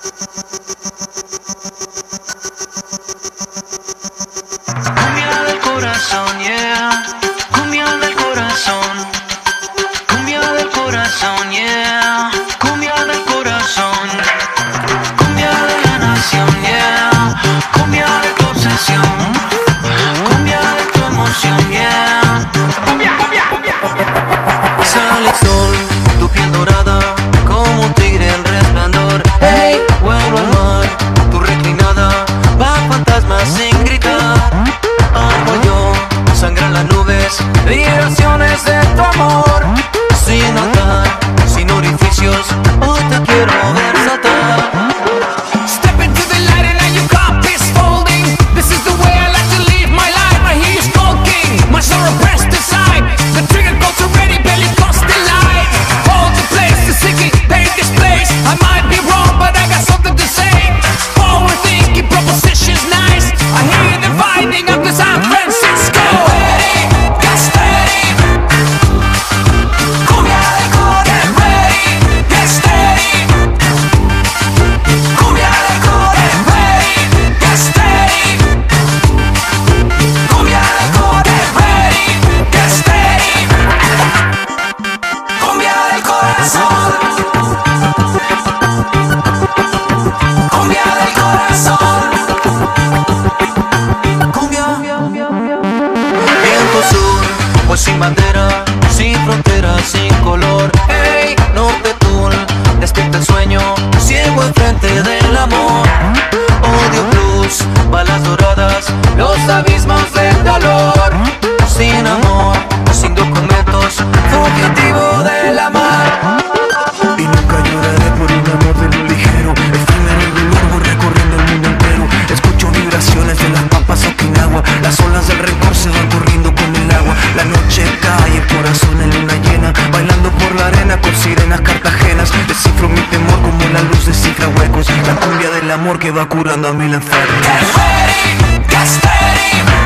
Cumbia del corazón, yeah. Cumbia del corazón. Cumbia del corazón, yeah. Cumbia del corazón. Cumbia de la nación, yeah. Cumbia de tu obsesión. Cumbia de tu emoción, yeah. Cumbia, cumbia, cumbia. Sale el sol, tu piel dorada, como un tigre en resplandor. Hey, vuelvo al mar, tu reclinada, va fantasmas sin gritar. Amo yo, sangran las nubes, vibraciones de tu amor. Sin notar, sin orificios, hoy te quiero ver saltar. Step into the light and now you got this folding. This is the way I like to live my life. I hear you stalking, my sorrow pressed aside. The trigger goes already, belly cost the light. Hold the place, the sticky, paint this place. I might be wrong, but I got something to say. Forward thinking, propositions nice. I hear you dividing up to San Francisco. Ready, get steady. Cumbia del core, get ready, get steady. Cumbia del core, get ready, get steady. Cumbia del core, get ready, get steady. Cumbia del corazón. Cumbia del corazón. Viento sur, pues sin bandera, sin fronteras, sin color. Hey, norte tul, despierta el sueño, ciego enfrente del amor. Odio blues, balas doradas, los abismos del dolor. Sin amor, sin documentos, fugitivo de la mar. Y nunca lloraré por un amor de lo ligero. Efímero el dolor, voy recorriendo el mundo entero. Escucho vibraciones de las pampas Okinawa. Las olas del rencor se van corriendo con el agua. La noche cae, el corazón en luna llena, bailando por la arena con sirenas cartagenas. Descifro mi temor como la luz descifra huecos. La cumbia del amor que va curando a mil enfermos. Get ready, get steady.